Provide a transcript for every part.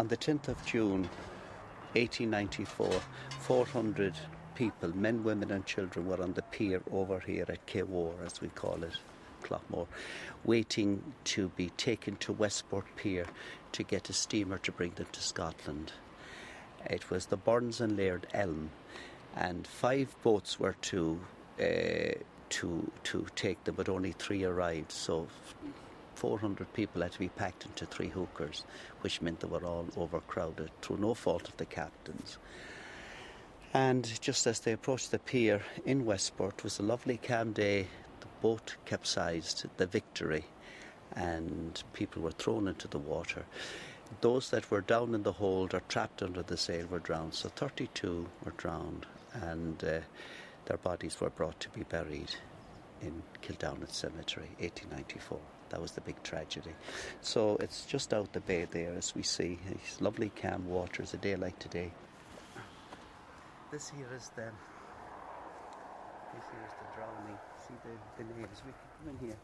On the 10th of June, 1894, 400 people, men, women and children, were on the pier over here at Kewar, as we call it, Cloughtmore, waiting to be taken to Westport Pier to get a steamer to bring them to Scotland. It was the Burns and Laird Elm, and 5 boats were to take them, but only 3 arrived, so 400 people had to be packed into 3 hookers, which meant they were all overcrowded through no fault of the captains. And just as they approached the pier in Westport, it was a lovely calm day. The boat capsized, the Victory, and people were thrown into the water. Those that were down in the hold or trapped under the sail were drowned, so 32 were drowned, and their bodies were brought to be buried in Kildownet Cemetery, 1894. That was the big tragedy. So it's just out the bay there, as we see. It's lovely calm waters, a day like today. This here is the drowning. See the names. We can come in here.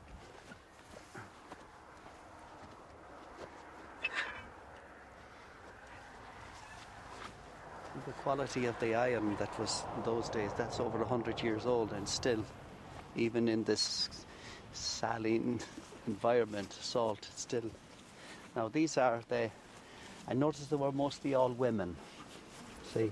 The quality of the iron that was in those days, that's over 100 years old, and still, even in this saline environment, salt, still. Now these are I noticed they were mostly all women. See?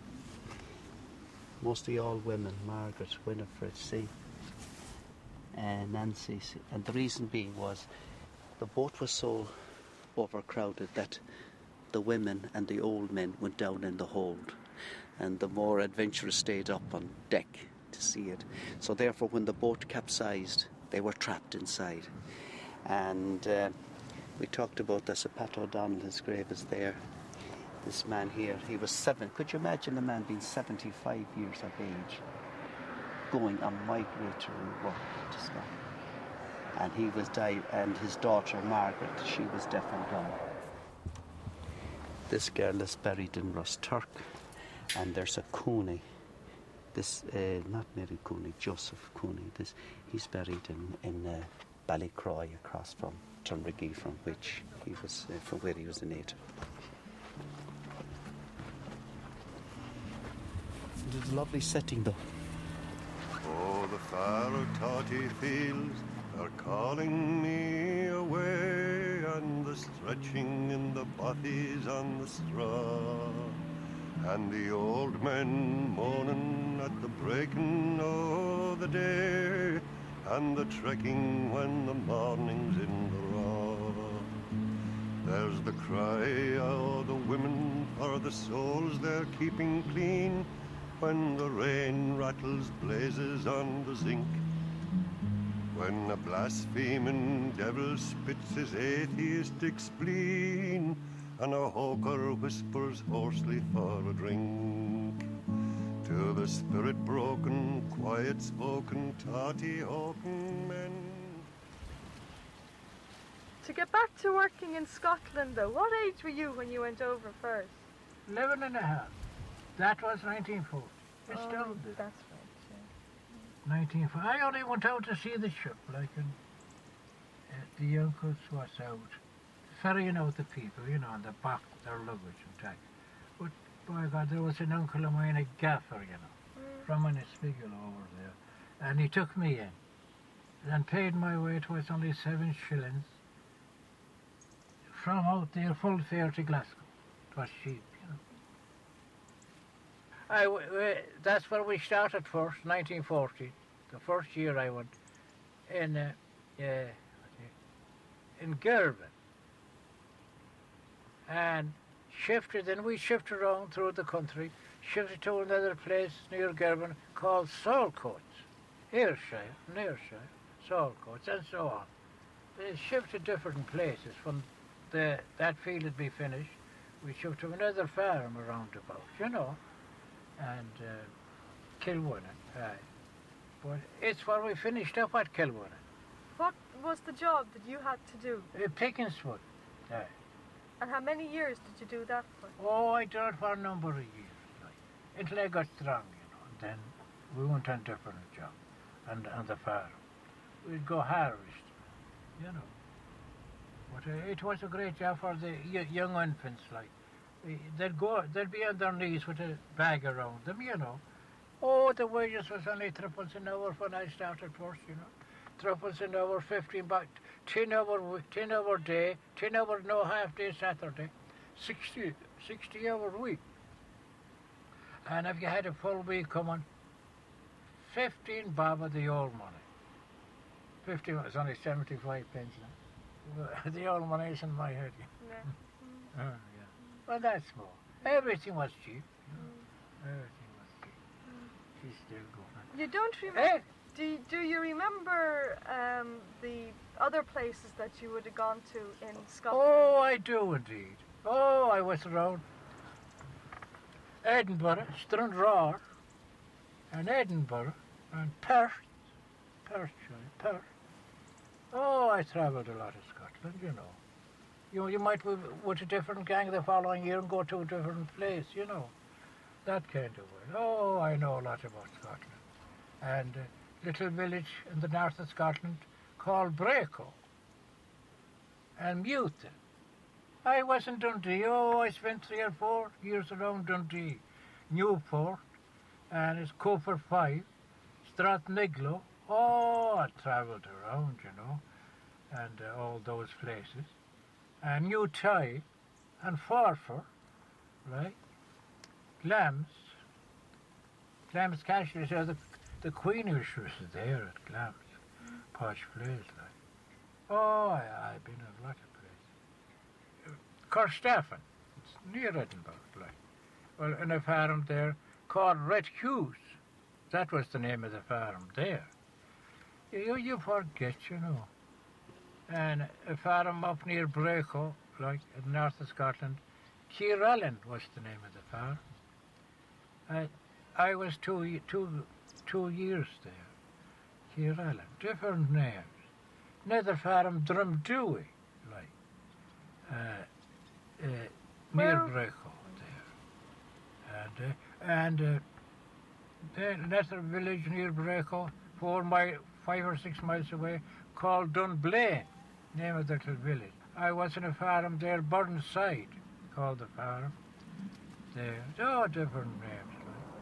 Mostly all women. Margaret, Winifred, see? And Nancy, see? And the reason being was the boat was so overcrowded that the women and the old men went down in the hold, and the more adventurous stayed up on deck to see it. So therefore, when the boat capsized, they were trapped inside. And we talked about the Sir Pat O'Donnell, his grave is there. This man here, he was 7. Could you imagine a man being 75 years of age, going on migratory work to Scotland? And he was died, and his daughter Margaret, she was deaf and dumb. This girl is buried in Rossturk, and there's a Cooney. This, not Mary Cooney, Joseph Cooney. He's buried in Ballycroy, across from Tunriggy, from which he was, from where he was a native. It's a lovely setting, though. Oh, the far tawty fields are calling me away, and the stretching in the bothies on the straw, and the old men moaning at the breaking of the day, and the trekking when the morning's in the raw. There's the cry of the women for the souls they're keeping clean, when the rain rattles blazes on the zinc, when a blaspheming devil spits his atheistic spleen, and a hawker whispers hoarsely for a drink. To the spirit-broken, quiet-spoken, tawty-hawking men. To get back to working in Scotland, though, what age were you when you went over first? 11 and a half. That was 1940. It still did. That's right, yeah. 1940. I only went out to see the ship, like the uncles was out ferrying out the people, you know, on the back, their luggage and tag. But, by God, there was an uncle of mine, a gaffer, you know, from Innisfigel over there, and he took me in and paid my way. It was only 7 shillings from out there, full fare to Glasgow. It was cheap, you know. That's where we started first, 1940. The first year I went in Girvan, and then we shifted around through the country, shifted to another place near Girvan called Saltcoats, Ayrshire, Saltcoats, and so on. They shifted different places. When that field had been finished, we shifted to another farm around about, you know, and Kilwinner, aye. But it's where we finished up at Kilwinner. What was the job that you had to do? Pickingswood, aye. And how many years did you do that for? Oh, I did it for a number of years, like, until I got strong, you know, and then we went on different jobs, and on the farm. We'd go harvest, you know. But it was a great job for the young infants, like. They'd be on their knees with a bag around them, you know. Oh, the wages was only threepence an hour when I started first, you know. Threepence an hour, 15 back, 10 hour day, 10 hour no half day Saturday, 60 hour week. And if you had a full week coming, 15 bob of the old money. 15 was only 75 pence now. The old money is in my head. Yeah. Yeah. Well, that's more. Everything was cheap. You know. Everything was cheap. She's still going. You don't remember? Do you remember the other places that you would have gone to in Scotland? Oh, I do indeed. Oh, I was around Edinburgh, Stranraer, and Edinburgh, and Perth. Oh, I travelled a lot of Scotland, you know. You might be with a different gang the following year and go to a different place, you know. That kind of way. Oh, I know a lot about Scotland. And a little village in the north of Scotland called Braco. And Mutton. I was in Dundee. Oh, I spent 3 or 4 years around Dundee. Newport, and it's Cooper 5, Strathnigloo. Oh, I travelled around, you know, and all those places. And Newtye, and Forfar, right? Glams Castle, so the Queen was there at Glams, posh place, like. Oh, I've been in a lot of places. Corstaffen, it's near Edinburgh, like. Well, in a farm there called Red Hughes. That was the name of the farm there. You forget, you know. And a farm up near Braco, like in the north of Scotland, Kierallen was the name of the farm. I was two years there. Kierallen, different names. Another farm, Drumdewey, like, near Braco there. And then another village near Braco, 5 or 6 miles away, called Dunblane, name of the little village. I was in a farm there, Burnside, called the farm. There, oh, different names.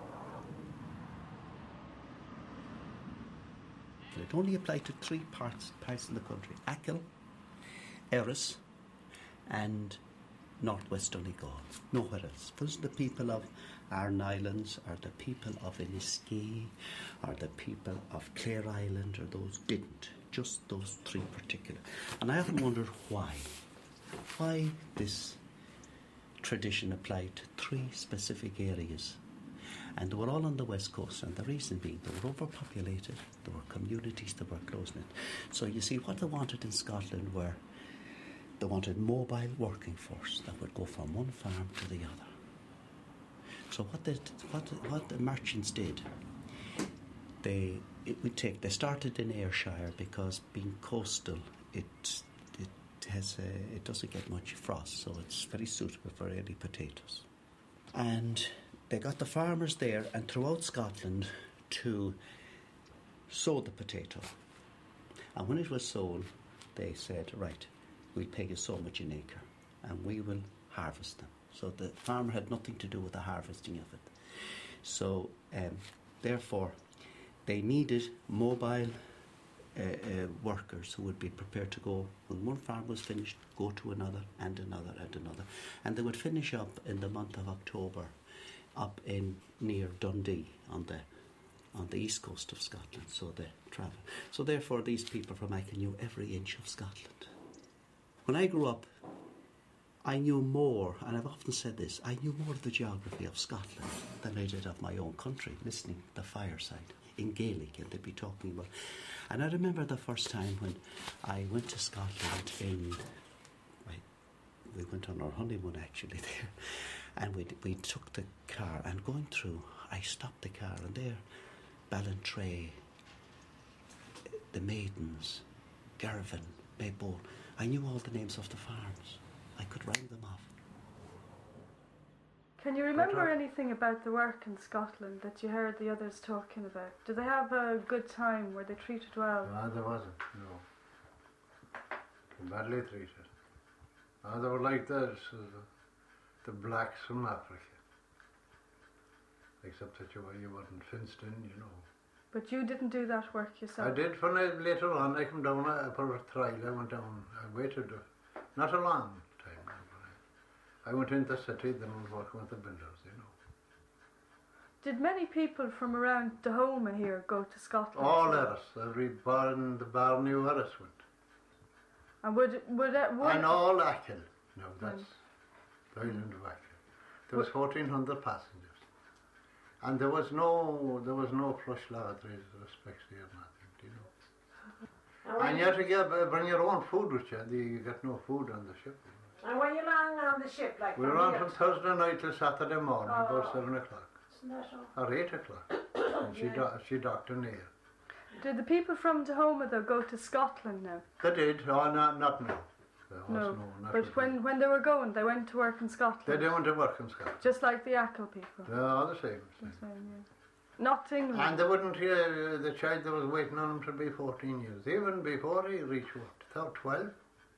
It only applied to 3 parts in the country: Achill, Erris, and northwest Donegal. Nowhere else. Those are the people of Aran Islands, or the people of Inniskea, or the people of Clare Island, or those didn't. Just those 3 particular. And I often wondered why. Why this tradition applied to 3 specific areas. And they were all on the west coast, and the reason being they were overpopulated, there were communities that were close-knit. So you see, what they wanted in Scotland were, they wanted mobile working force that would go from one farm to the other. So what the merchants did, they started in Ayrshire, because being coastal, it doesn't get much frost, so it's very suitable for early potatoes. And they got the farmers there and throughout Scotland to sow the potato. And when it was sown, they said, right, we'll pay you so much an acre and we will harvest them. So the farmer had nothing to do with the harvesting of it. So therefore, they needed mobile workers who would be prepared to go, when one farm was finished, go to another and another and another. And they would finish up in the month of October up in near Dundee on the east coast of Scotland, so they travel. So therefore these people from Achill knew every inch of Scotland. When I grew up, I knew more, and I've often said this, I knew more of the geography of Scotland than I did of my own country, listening to the fireside in Gaelic, and they'd be talking about. And I remember the first time when I went to Scotland we went on our honeymoon actually there, and we took the car, and going through, I stopped the car, and there, Ballantrae, the Maidens, Girvan, Maybole, I knew all the names of the farms. I could rhyme them off. Can you remember anything about the work in Scotland that you heard the others talking about? Did they have a good time? Were they treated well? No, there wasn't, no. Badly treated. They were like this, the blacks from Africa. Except that you weren't fenced in, you know. But you didn't do that work yourself? I did later on. I came down for a trial. I went down. I waited, not a long time. I went into the city, then I was working with the builders, you know. Did many people from around Dahoma here go to Scotland? All Erris. Every bar in the bar knew Erris went. And would and all Achill. No, that's the island of Achill. There was 1,400 passengers. And there was no flush lavatories or respects or nothing, you know. And you had to bring your own food with you. You got no food on the ship. And were you long on the ship? Like we were on from Thursday night till Saturday morning, about 7 o'clock. Or 8 o'clock. And she docked in there. Did the people from Dahoma, though, go to Scotland now? They did. Oh, not now. No, but when they were going, they went to work in Scotland. They did went to work in Scotland. Just like the Achill people. No, the same. Yeah. Not England. And they wouldn't hear the child that was waiting on him to be 14 years. Even before he reached what, 12?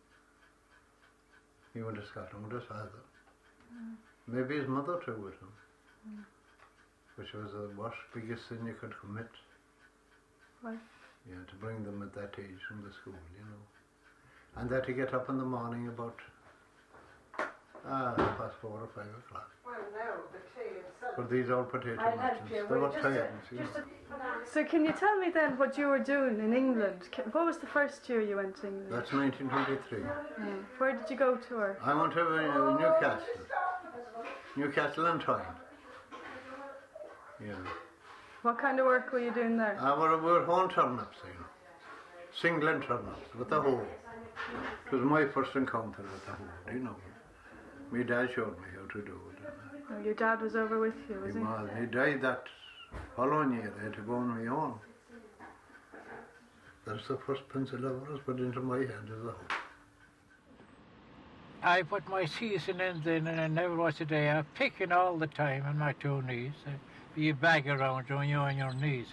He went to Scotland with his father. Maybe his mother too with him. Which was the worst, biggest sin you could commit. Right. Yeah, to bring them at that age from the school, you know. And they had to get up in the morning about past 4 or 5 o'clock. Well, no, the tea itself. For these old potato merchants. They were tired. So can you tell me then what you were doing in England? What was the first year you went to England? That's 1923. Where did you go to work? I went to Newcastle. Newcastle and Tyne. Yeah. What kind of work were you doing there? We were home turnips, you know. Singling turnips with a hoe. It was my first encounter with a hoe, you know. My dad showed me how to do it. Oh, your dad was over with you, was he? He was. He died that following year. I had to go on my own. That's the first pencil ever was put into my hand as a hoe. I put my season in then, and I never was a day. I'm picking all the time on my 2 knees. You bag around you on your knees.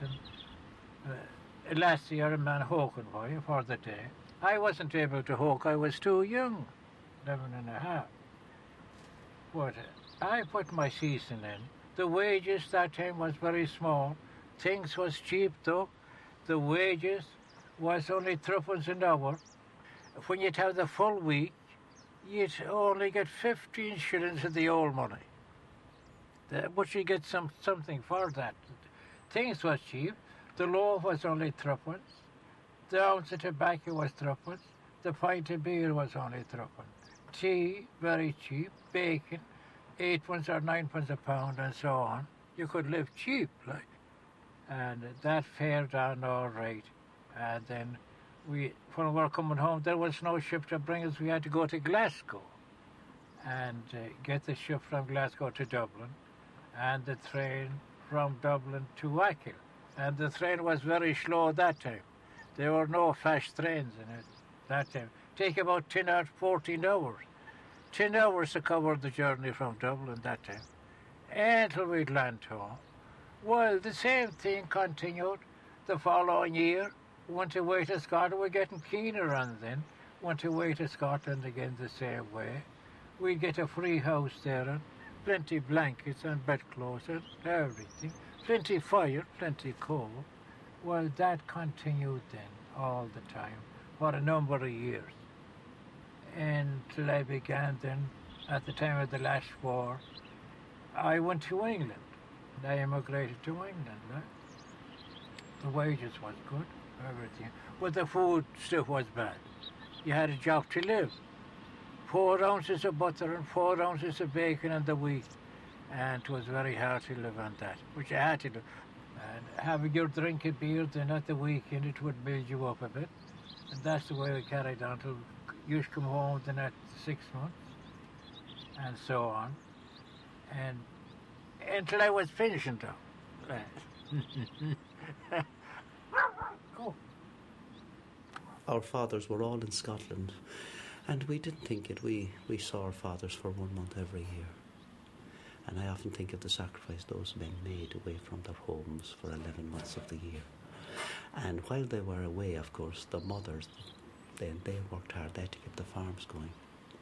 And last year, a man hawking for you for the day. I wasn't able to hawk. I was too young, 11 and a half. But I put my season in. The wages that time was very small. Things was cheap though. The wages was only 3 an hour. When you'd have the full week, you'd only get 15 shillings of the old money. But you get something for that. Things was cheap. The loaf was only 3. The ounce of tobacco was 3. The pint of beer was only 3. Tea, very cheap. Bacon, 8 or 9 a pound, and so on. You could live cheap, like. And that fared on all right. And then when we were coming home, there was no ship to bring us. We had to go to Glasgow and get the ship from Glasgow to Dublin, and the train from Dublin to Achill. And the train was very slow that time. There were no fast trains in it that time. Take about 10 or 14 hours. 10 hours to cover the journey from Dublin that time, until we'd land home. Well, the same thing continued the following year. Went away to Scotland. We're getting keener on then. Went away to Scotland again the same way. We'd get a free house there, and plenty blankets and bedclothes and everything. Plenty fire, plenty coal. Well, that continued then all the time for a number of years. Until I began then, at the time of the last war, I went to England. I emigrated to England. The wages was good, everything. But the food stuff was bad. You had a job to live. 4 ounces of butter and 4 ounces of bacon in the week. And it was very hard to live on that, which I had to do. And having your drink of beer then at the weekend, it would build you up a bit. And that's the way we carried on till you come home then at 6 months, and so on. And until I was finishing though. Oh. Our fathers were all in Scotland, and we didn't think it. We saw our fathers for 1 month every year. And I often think of the sacrifice those men made away from their homes for 11 months of the year. And while they were away, of course, the mothers, they worked hard. They had to keep the farms going. They had to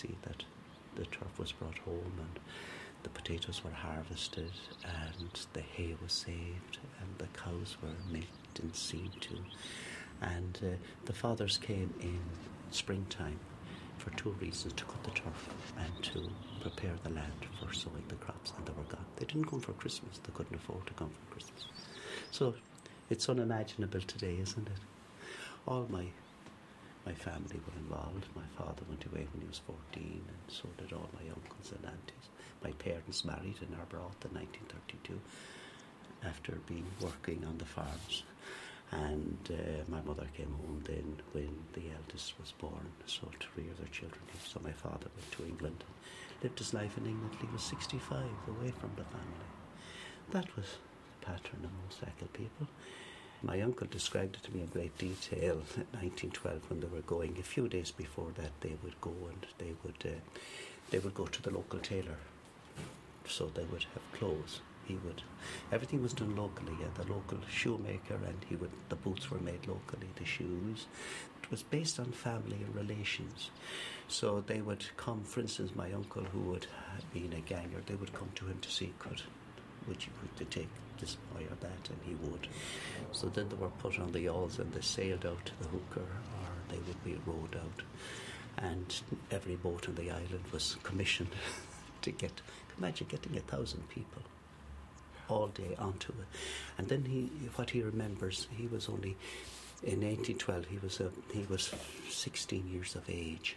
see that the turf was brought home and the potatoes were harvested and the hay was saved and the cows were milked and seen to. And the fathers came in springtime for two reasons: to cut the turf and to prepare the land for sowing the crops, and they were gone. They didn't come for Christmas. They couldn't afford to come for Christmas. So it's unimaginable today, isn't it? All my family were involved. My father went away when he was 14, and so did all my uncles and aunties. My parents married in Arbroath in 1932 after working on the farms. And my mother came home then when the eldest was born, so to rear their children here. So my father went to England, lived his life in England till he was 65, away from the family. That was the pattern of most Achill people. My uncle described it to me in great detail in 1912 when they were going. A few days before that they would go and they would go to the local tailor, so they would have clothes. Everything was done locally, the local shoemaker, and the boots were made locally, the shoes. It was based on family and relations. So they would come, for instance, my uncle, who would have been a ganger, they would come to him to see would you take this boy or that, and he would. So then they were put on the yawls and they sailed out to the hooker, or they would be rowed out. And every boat on the island was commissioned to imagine getting 1,000 people all day onto it. And then what he remembers, he was only, in 1812, he was 16 years of age.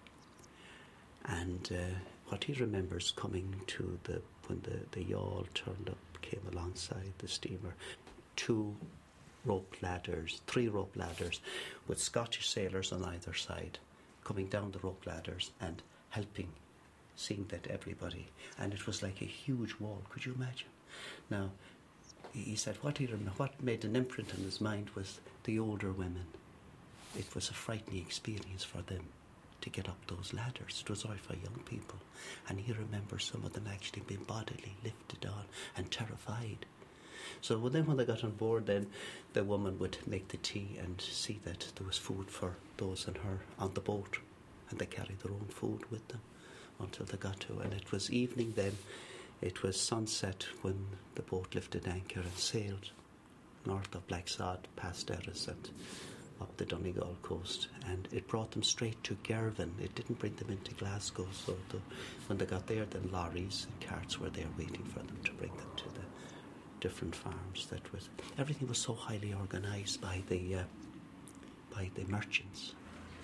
And what he remembers coming to when the yawl turned up, came alongside the steamer, 3 rope ladders with Scottish sailors on either side, coming down the rope ladders and helping, seeing that everybody, and it was like a huge wall, could you imagine? Now, he said what made an imprint in his mind was the older women. It was a frightening experience for them to get up those ladders. It was all for young people. And he remembers some of them actually being bodily lifted on and terrified. So then when they got on board, then the woman would make the tea and see that there was food for those and her on the boat. And they carried their own food with them until they got to. And it was evening then. It was sunset when the boat lifted anchor and sailed north of Blacksod, past Erris and up the Donegal coast, and it brought them straight to Girvan. It didn't bring them into Glasgow, so when they got there, then lorries and carts were there waiting for them to bring them to the different farms. Everything was so highly organised by the merchants.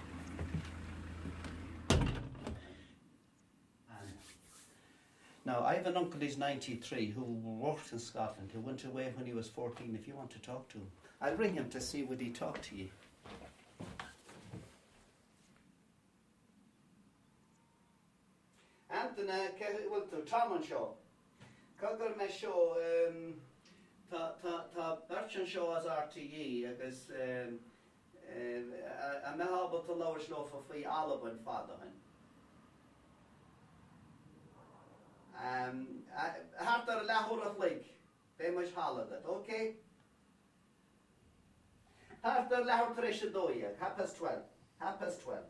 Now, I have an uncle, he's 93, who worked in Scotland, who went away when he was 14. If you want to talk to him, I'll ring him to see would he talk to you. Anthony, well, to Tom and Shaw. Cogur me Shaw, ta Berchan Shaw as RTE, agus a mehaba to lower slow for free olive and father. After a lahore of lake, very much holiday, okay? After lahore trisha doya, 12:30. 12:30.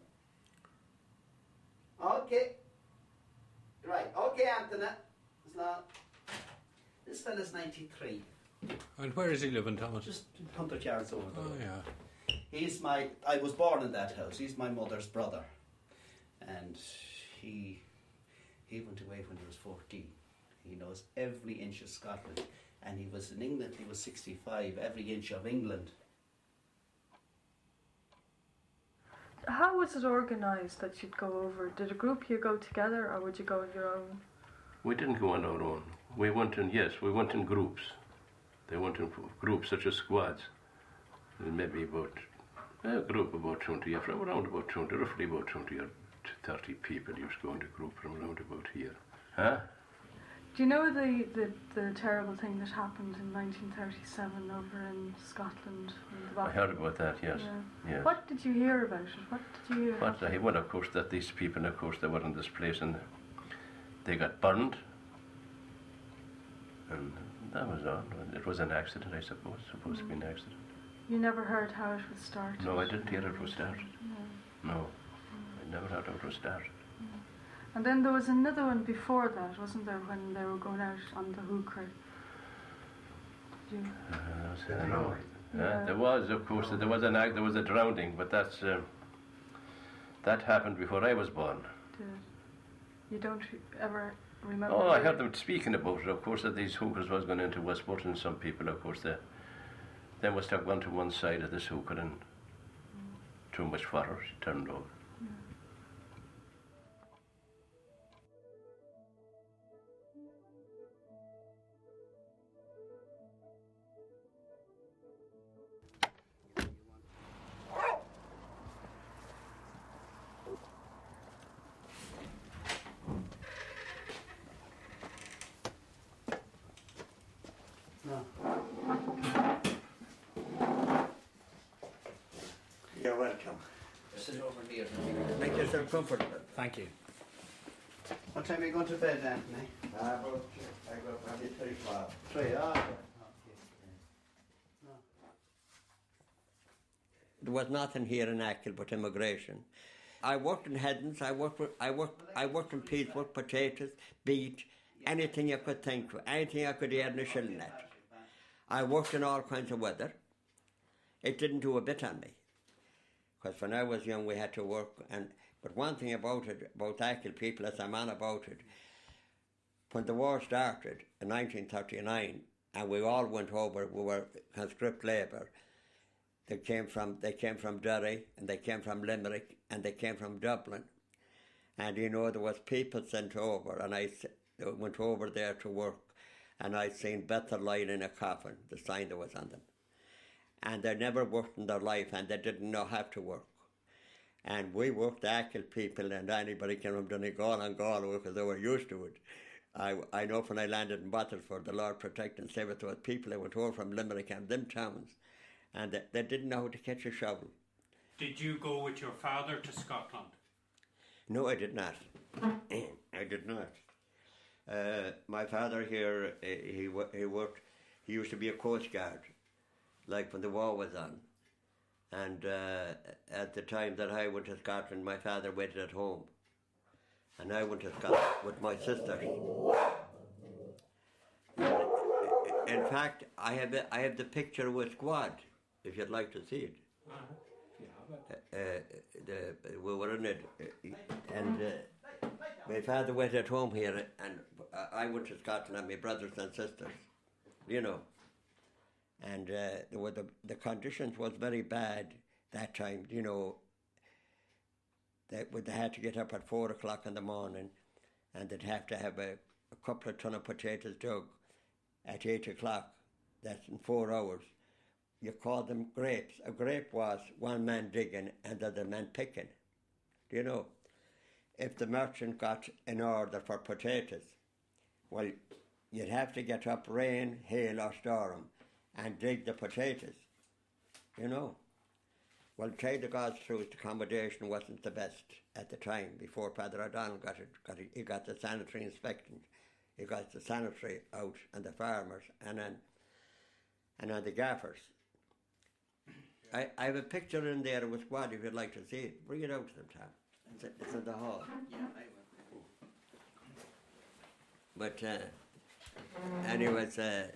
Okay. Right, okay, Anthony. This fella's 93. And where does he live in Thomas? Just 100 yards over the road. Yeah. I was born in that house. He's my mother's brother. And he went away when he was 14. He knows every inch of Scotland. And he was in England, he was 65, every inch of England. How was it organised that you'd go over? Did a group of you go together, or would you go on your own? We didn't go on our own. We went in groups. They went in groups such as squads. Maybe a group about 20, around about 20, roughly about 20 or 30 people used to go into a group from around about here. Huh? Do you know the terrible thing that happened in 1937 over in Scotland? I heard about that, yes. Yeah. Yes. What did you hear about it? What did you hear? Well, of course, that these people, of course, they were in this place and they got burned. And that was all. It was an accident, I suppose. Supposed to be an accident. You never heard how it was started? No, I didn't hear it was started. No. I never heard how it was started. And then there was another one before that, wasn't there, when they were going out on the hooker? Did you? I don't know. There was, of course, there was a drowning, but that happened before I was born. You don't ever remember? Oh, I heard them speaking about it, of course, that these hookers was going into Westport, and some people, of course, they must have gone to one side of this hooker and too much fodder turned over. You're welcome. Sit over here. Make yourself comfortable. Thank you. What time are you going to bed, Anthony? I go probably 3 o'clock. 3, There was nothing here in Achill but immigration. I worked in Heddens, I worked in Peacewood, potatoes, beet, anything you could think of, anything I could earn a shilling at. I worked in all kinds of weather. It didn't do a bit on me. Because when I was young we had to work, but one thing about Achill people, as I'm on about it, when the war started in 1939 and we all went over, we were conscript labour. They came from Derry, and they came from Limerick, and they came from Dublin. And there was people sent over, and I went over there to work, and I seen Bethel lying in a coffin, the sign that was on them. And they never worked in their life, and they didn't know how to work. And we worked, Achill people, and anybody came from Donegal and Galway because they were used to it. I know when I landed in Battleford, the Lord protect and save it, there was people that went over from Limerick and them towns, and they didn't know how to catch a shovel. Did you go with your father to Scotland? No, I did not. I did not. My father here, he worked, he used to be a coast guard, like when the war was on. And at the time that I went to Scotland, my father waited at home. And I went to Scotland with my sisters. In fact, I have the picture with squad, if you'd like to see it. We were in it, and my father went at home here, and I went to Scotland, and my brothers and sisters, and the conditions was very bad that time. They had to get up at 4 o'clock in the morning, and they'd have to have a couple of ton of potatoes dug at 8 o'clock. That's in 4 hours. You call them grapes. A grape was one man digging and the other man picking. If the merchant got an order for potatoes, well, you'd have to get up rain, hail or storm and dig the potatoes. Well, trade the God's truth, accommodation wasn't the best at the time. Before Father O'Donnell he got the sanitary inspection. He got the sanitary out and the farmers and then the gaffers. I have a picture in there with squad if you'd like to see it. Bring it out to them, Tom. It's in the hall. Yeah, I will. But anyways,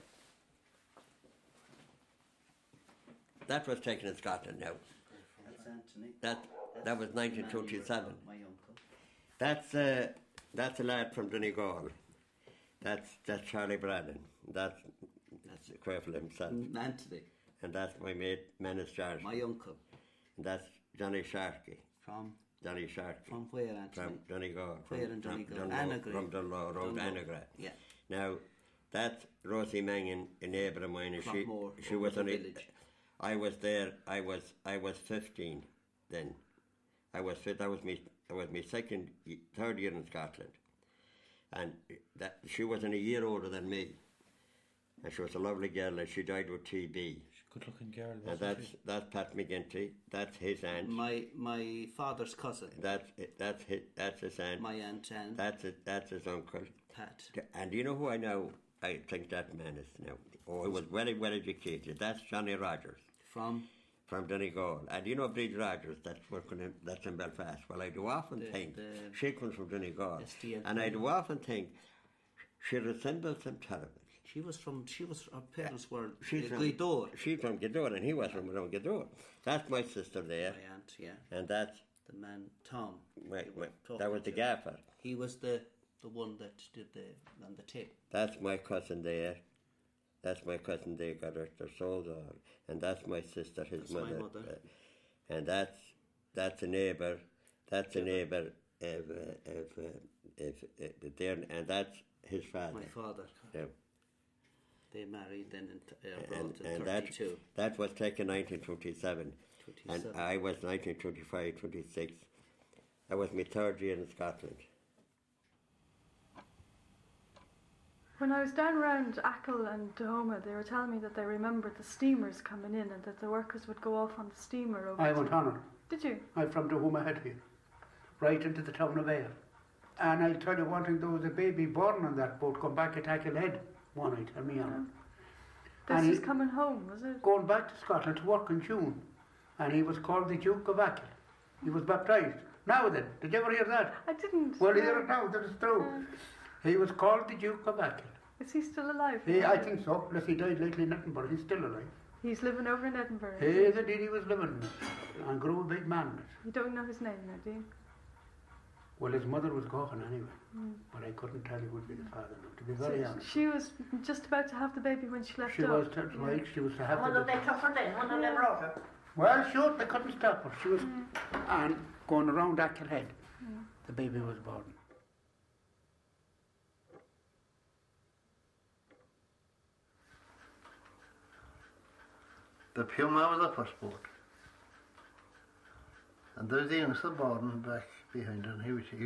that was taken in Scotland now. That's Anthony. That was 1927. My uncle. That's a lad from Donegal. That's Charlie Brannan. That's Quaffle himself. Anthony. And that's my mate, Menace Jarski. My uncle. And that's Johnny Sharkey. From Sharkey. From where, Anthony? From Donegal. Where in Donegal? Dunlow, from Dunlow Road, Annagray. Yeah. Now, that's Rosie Mangan, a neighbour of mine. She was on it. I was there. I was 15 then. That was my third year in Scotland, and she was a year older than me, and she was a lovely girl, and she died with TB. Good-looking girl. And that's Pat McGinty. That's his aunt. My father's cousin. That's his aunt. My aunt and that's his uncle. Pat. And you know who I think that man is now? Oh, he was very well educated. That's Johnny Rogers. From from Donegal. And you know Bridge Rogers, that's in Belfast. Well, I do often think, she comes from Donegal. And I do often think she resembles him terribly. Her parents were She's from Gidor, and he was from around Gidor. That's my sister there. My aunt, yeah. And that's the man, Tom. That was the gaffer. He was the one that did on the tape. That's my cousin there. That's my cousin there, got her soul on. And that's my sister, his mother. My mother. And that's a neighbour. That's a neighbour of there, and that's his father. My father. Yeah. They married then in 32. That was taken 1927. And I was 1925, 26. That was my third year in Scotland. When I was down around Achill and Dahoma, they were telling me that they remembered the steamers coming in and that the workers would go off on the steamer over. I went on it. Did you? I'm from Dahoma Head here, right into the town of Ayr. And I'll tell you one thing, there was a baby born on that boat going back at Achill Head one night, tell me on it. This was coming home, was it? Going back to Scotland to work in June. And he was called the Duke of Achill. He was baptised. Now then, did you ever hear that? I didn't. Well, hear it now, that is true. He was called the Duke of Achill. Is he still alive? I think so, unless he died lately in Edinburgh. He's still alive. He's living over in Edinburgh. Yes, indeed he was living and grew a big man. You don't know his name now, do you? Well, his mother was gone anyway, but I couldn't tell you who would be the father now, to be very honest. She was just about to have the baby when she left She was, that's right, she was to have One the of them took her then, one of them wrote her. Well, sure, they couldn't stop her. She was and going around Achill Head. The baby was born. The Puma was the first boat. And there's the youngster born back behind, and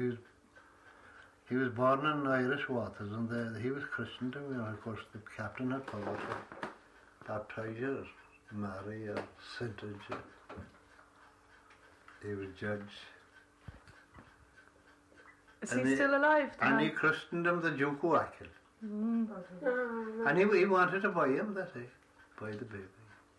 he was born in Irish waters, and he was christened, and of course the captain had followed her, baptized her, Mary or Sintage. He was judge. Is he still alive? And he christened him the Duke of Achill. And he wanted to buy him that day, buy the baby.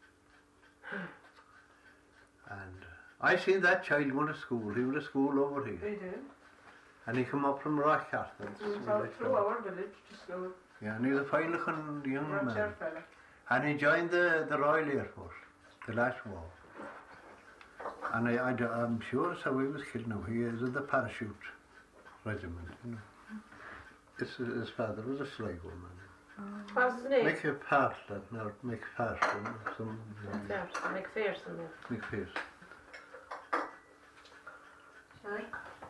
And I seen that child going to school. He went to school over here. They did. And he come up from Rockcastle. Through our village to school. Yeah, and he was a fine looking young man. And he joined the Royal Air Force, the last war. And I'm sure that's how he was killed now. He is in the parachute regiment, you know. His father was a Sligo man. What's his name? McPherson, no, McPherson. McPherson. McPherson. Sorry?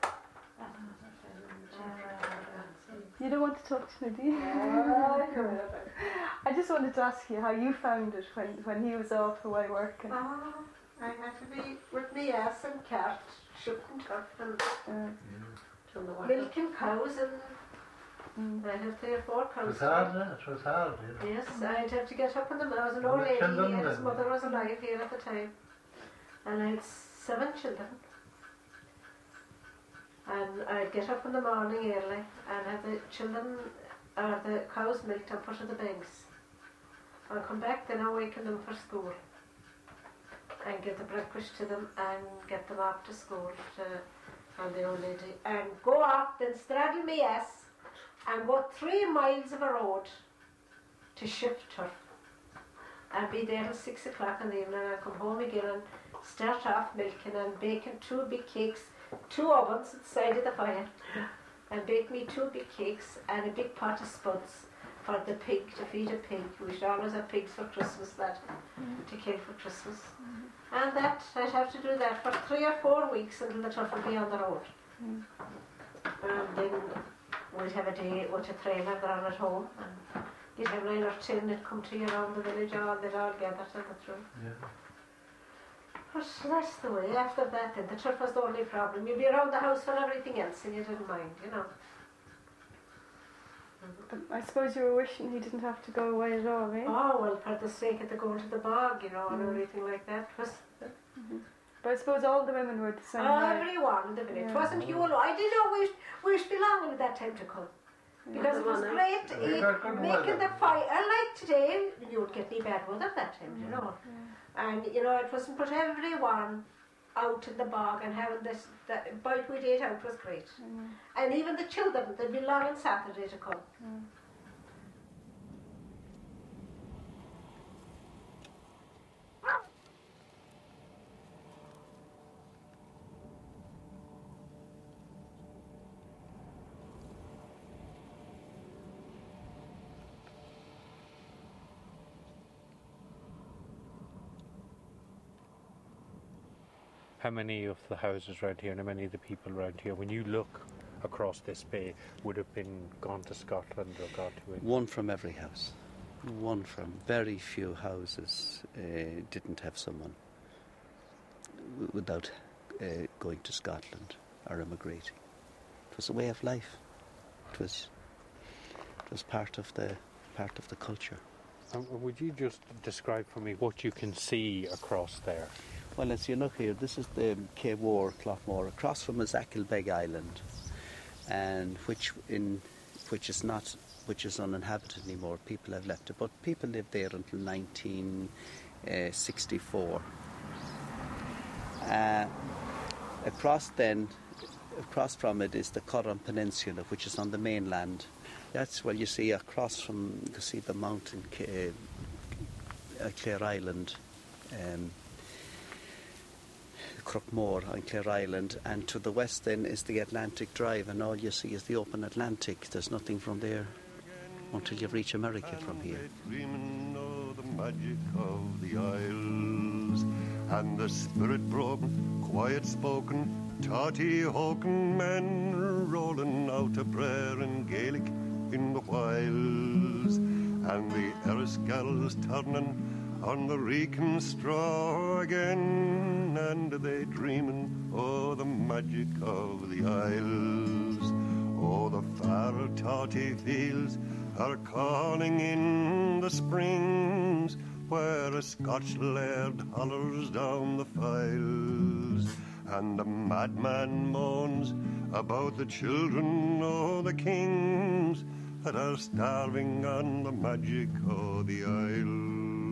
You don't want to talk to me, do you? I just wanted to ask you how you found it when he was off away working. I had to be with me ass and cat, shooting turf and milking cows, and I had 3 or 4 cows. It was hard, you know. Yes, I'd have to get up in the middle. I was an old lady, and his mother was alive here at the time. And I had 7 children. And I'd get up in the morning early and have the children, or the cows milked and put in the banks. I'd come back, then awaken them for school. And give the breakfast to them and get them off to school and the old lady. And go off, then straddle me ass and go 3 miles of a road to shift turf. I'd be there till 6 o'clock in the evening, and I'd come home again and start off milking and baking 2 big cakes, 2 ovens at the side of the fire, and bake me 2 big cakes and a big pot of spuds for the pig, to feed a pig. We should always have pigs for Christmas, to kill for Christmas. And that, I'd have to do that for 3 or 4 weeks until the turf would be on the road. And then we'd have a day with a trailer there at home, and you'd have 9 or 10 that come to you around the village, they'd all gather to the through. Yeah. But that's the way. After that, then the turf was the only problem. You'd be around the house for everything else, and you didn't mind, you know. But I suppose you were wishing he didn't have to go away at all, eh? Oh, well, for the sake of the going to the bog, you know, and everything like that. Was But I suppose all the women were the same way. everyone in the village. It wasn't you alone. I didn't know we used to be longing at that time to come. Because it was great making the fire. Like today, you would get any bad weather that time, you know. And, you know, it wasn't put everyone out in the bog and having this, bite we did out was great. And even the children, they'd be long on Saturday to come. How many of the houses around here and how many of the people around here, when you look across this bay, would have been gone to Scotland or gone to England? One from every house. One from very few houses didn't have someone without going to Scotland or emigrating. It was a way of life. It was part of the culture. Would you just describe for me what you can see across there? Well, as you look here, this is the Cave War, Cloughmore. Across from is Achilbeg Island, and which is uninhabited anymore. People have left it, but people lived there until 1964. Across from it is the Curran Peninsula, which is on the mainland. That's where you see across from. You see the mountain, Clare Island. Crookmore on Clare Island, and to the west then is the Atlantic Drive, and all you see is the open Atlantic. There's nothing from there until you reach America from here. Dreaming of the magic of the Isles, and the spirit-broken, quiet-spoken, totty-hoken men rolling out a prayer in Gaelic in the whiles, and the Eriscals turning on the reeking straw again, and they dreaming o' the magic of the Isles. Oh, the far totty fields are calling in the springs, where a Scotch laird hollers down the files, and the madman moans about the children o' the kings that are starving on the magic o' the Isles.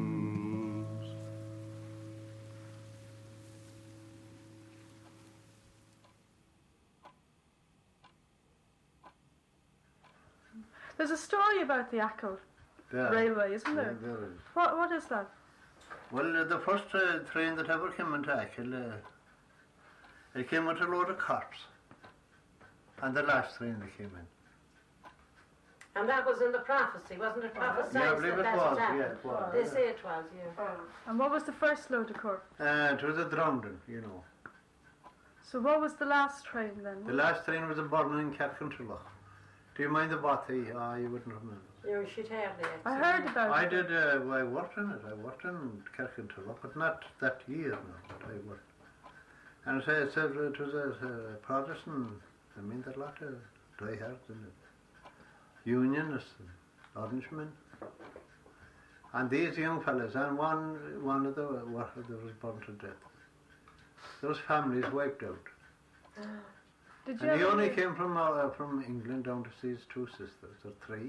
There's a story about the Achill Railway, isn't there? Yeah, there is. What is that? Well, the first train that ever came into Achill, it came with a load of carts. And the last train that came in. And that was in the prophecy, wasn't it? Prophesied Yeah, I believe it that was, happened. yeah, it was. They say it was, yeah. And what was the first load of cork? It was a drowning, you know. So what was the last train then? The last train was a burning in Carcantulloch. Do you mind the bothy? You wouldn't remember. You should have that. I heard about I it. did, I worked in it. I worked in Carcantulloch, but not that year, no, but I worked. And it was a Protestant, I mean, there were a lot of diehards in it. Unionists and Orangemen. And these young fellas, and one of the workers was burnt to death. Those families wiped out. Did you And he ever only hear- came from England down to see his two sisters, or three.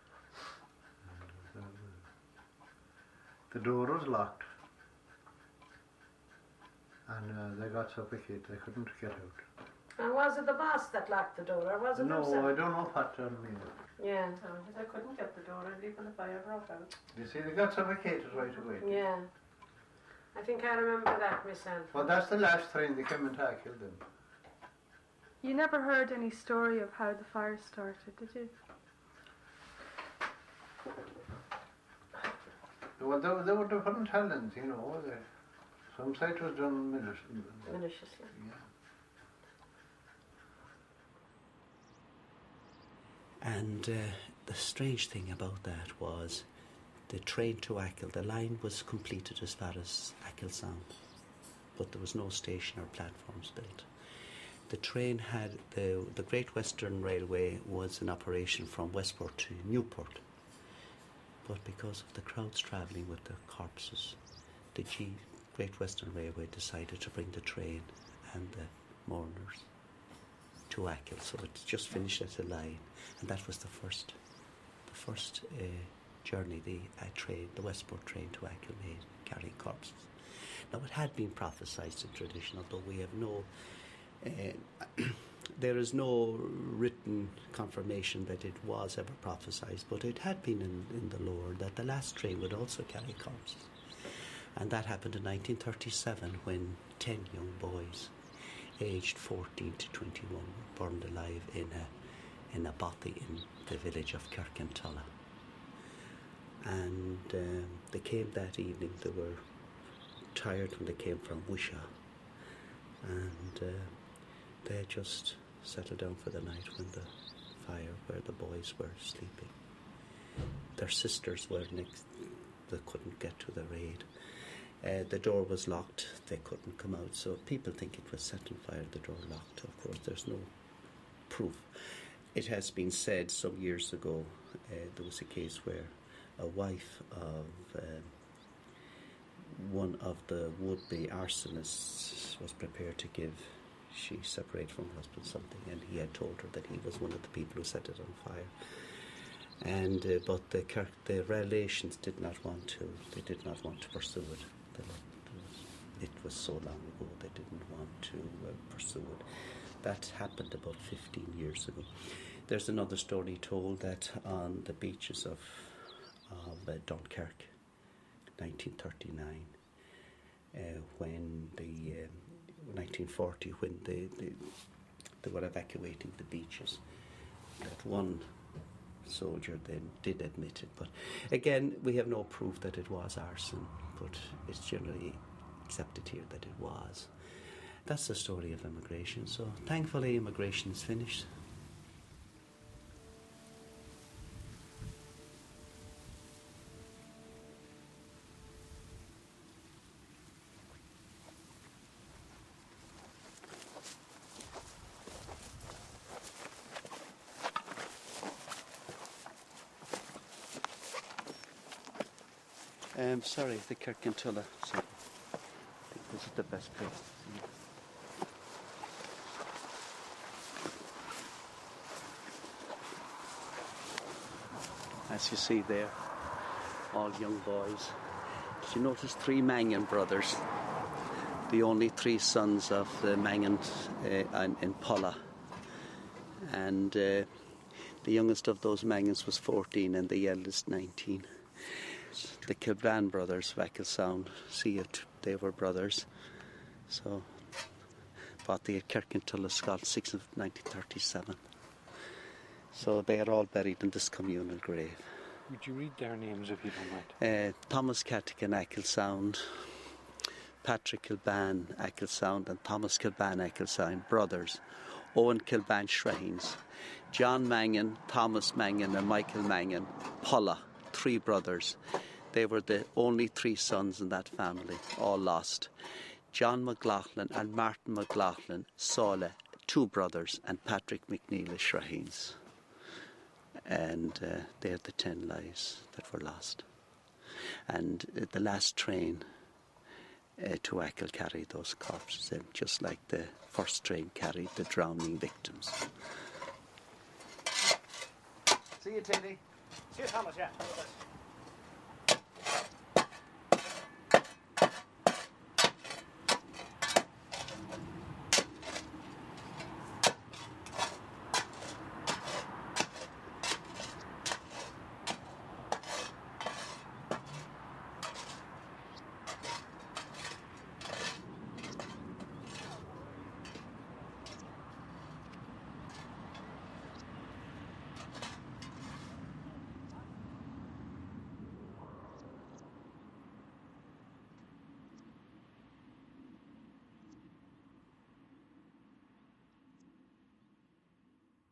And, the door was locked. And they got suffocated, they couldn't get out. And was it the boss that locked the door, or was it No, himself? I don't know what that means. Yeah. I couldn't get the door and even the fire broke out. You see, they got suffocated right away. Yeah. I think I remember that myself. Well, that's the last train they came into Achill then. You never heard any story of how the fire started, did you? Well, they were different talents, you know. Some side was done Maliciously. Yeah. And the strange thing about that was the train to Achill, the line was completed as far as Achill Sound, but there was no station or platforms built. The train had, the Great Western Railway was in operation from Westport to Newport, but because of the crowds travelling with their corpses, the Great Western Railway decided to bring the train and the mourners to Achill, so it's just finished at the line, and that was the first journey the Westport train to Achill made, carrying corpses. Now it had been prophesied in tradition, although we have no there is no written confirmation that it was ever prophesied, but it had been in the lore that the last train would also carry corpses. And that happened in 1937 when 10 young boys, aged 14 to 21, were burned alive in a bothy in the village of Kirkintulla. And they came that evening. They were tired when they came from Wishaw, and they had just settled down for the night when the fire where the boys were sleeping. Their sisters were next. They couldn't get to the raid. The door was locked. They couldn't come out. So people think it was set on fire. The door locked. Of course, there's no proof. It has been said some years ago there was a case where a wife of one of the would-be arsonists was prepared to give. She separated from her husband something, and he had told her that he was one of the people who set it on fire. And but the relations did not want to. They did not want to pursue it. It was so long ago. They didn't want to pursue it. That happened about 15 years ago. There's another story told that on the beaches of Dunkirk, 1939, when the 1940, when they were evacuating the beaches, that one soldier then did admit it. But again, we have no proof that it was arson, but it's generally accepted here that it was. That's the story of immigration. So thankfully immigration is finished. Sorry, the Kirkintulla. So I think this is the best place to see it. As you see there, all young boys. Did you notice 3 Mangan brothers? The only 3 sons of the Mangan in Polla. And the youngest of those Mangans was 14 and the eldest 19. The Kilbran brothers of Achill Sound, see it, they were brothers. So, bought the Kirkintulla Scott 6th of 1937. So they are all buried in this communal grave. Would you read their names if you don't mind? Thomas Cattigan, Achill Sound, Patrick Kilban, Achill Sound, and Thomas Kilban, Achill Sound, brothers. Owen Kilban, Shreins, John Mangan, Thomas Mangan, and Michael Mangan, Polla, 3 brothers. They were the only 3 sons in that family, all lost. John McLaughlin and Martin McLaughlin, Sala, 2 brothers, and Patrick McNeil is Shreins. And they're the 10 lives that were lost. And the last train to Achill carried those corpses in, just like the first train carried the drowning victims. See you, Tindy. See you, Thomas, yeah.